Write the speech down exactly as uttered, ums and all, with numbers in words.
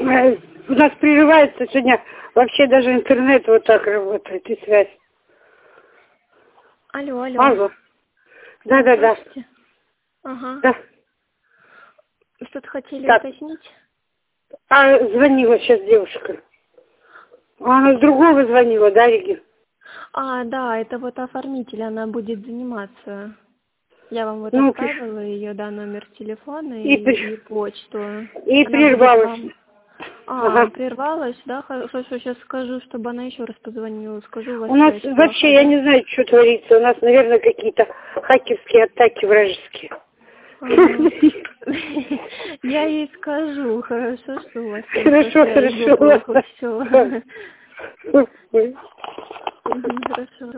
Э, У нас прерывается сегодня вообще даже интернет вот так работает и связь. Алло, алло. Алло. Да, да, да. Слышите? Ага. Да. Что-то хотели Так. уточнить? А звонила сейчас девушка. Она с другого звонила, да, Реги? А, да, это вот оформитель, она будет заниматься. Я вам вот Ну, оставила ее, да, номер телефона и, и, при- и почту. и Она будет прервалась. вам... А, Ага. прервалась, да? Хорошо, сейчас скажу, чтобы она еще раз позвонила. Скажу, у вас У нас связь вообще, плохая, я да? не знаю, что творится. У нас, наверное, какие-то хакерские атаки вражеские. Ага. Я ей скажу, хорошо, что у вас там со Хорошо, связью хорошо. плохо все. ладно. Хорошо.